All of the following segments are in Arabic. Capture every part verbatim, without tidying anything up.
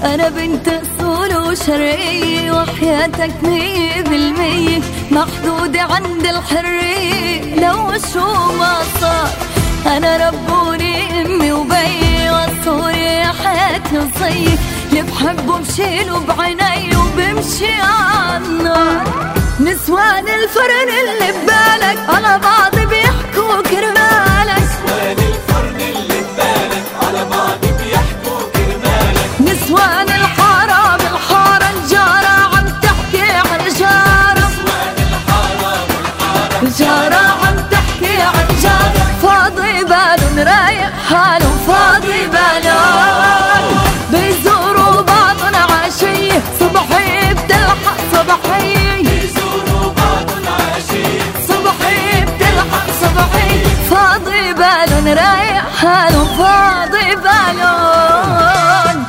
أنا بنت أصول وشرعية وحياتك مية بالمية محدودة عند الحرية لو شو ما صار. أنا ربوني أمي وبي وصوري يا حياتي وصي اللي بحبه بشيله بعيني وبمشي عالنار. نسوان الفرن اللي ببالك على بعض بيحكوا كرمالك. نسوان الفرن اللي ببالك على بعض بيحكوا كرمالك. نسوان الحارة بالحارة الجارة عم تحكي عن جارة. نسوان الحارة بالحارة الجارة عم تحكي عن جارة. فاضي بالون رايح حاله فاضي بالون بيزوروا بعضن عشية صبحي بتلحق صبحي. بيزوروا بعضن عشية صبحي بتلحق صبحي. فاضي بالون رايح حاله فاضي بالون.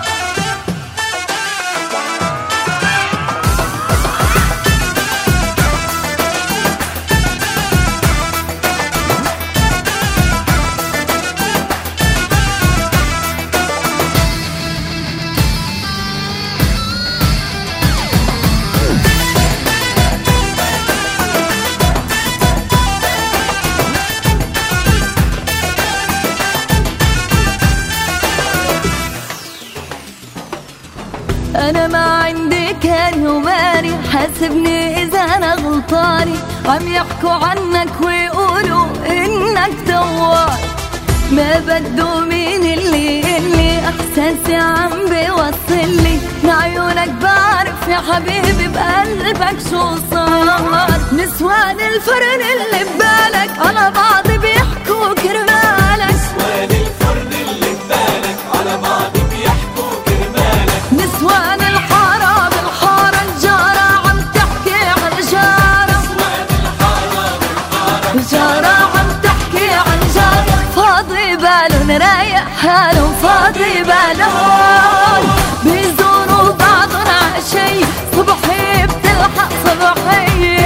أنا ما عندي كان وماني حاسبني إذا أنا غلطاني. عم يحكوا عنك ويقولوا إنك دوار ما بدو مين اللي اللي إحساسي عم بيوصلي. من عيونك بعرف يا حبيبي بقلبك شو صار. نسوان الفرن اللي ببالك على بعض بيحكوا كرمالك. نسوان الفرن اللي ببالك على بعض بيحكوا كرمالك. نسوان الحارة بالحارة الجارة عم تحكي عن جارة. نسوان الحارة بالحارة الجارة عم تحكي عن جارة. فاضي بالون رايح حاله فاضي بالون بيزوروا بعضن عشي صبحي بتلحق صبحي.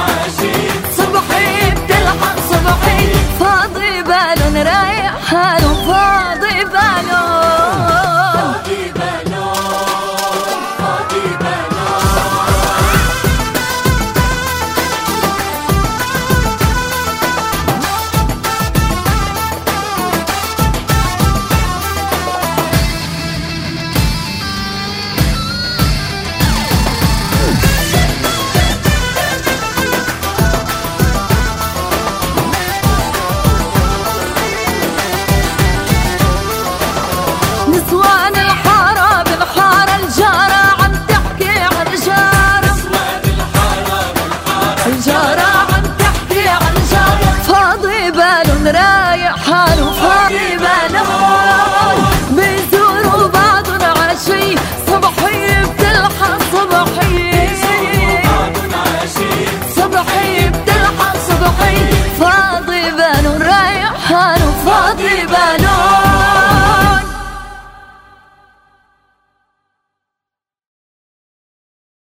صبحي بتلحق صبحي. فاضي بالون رايح حاله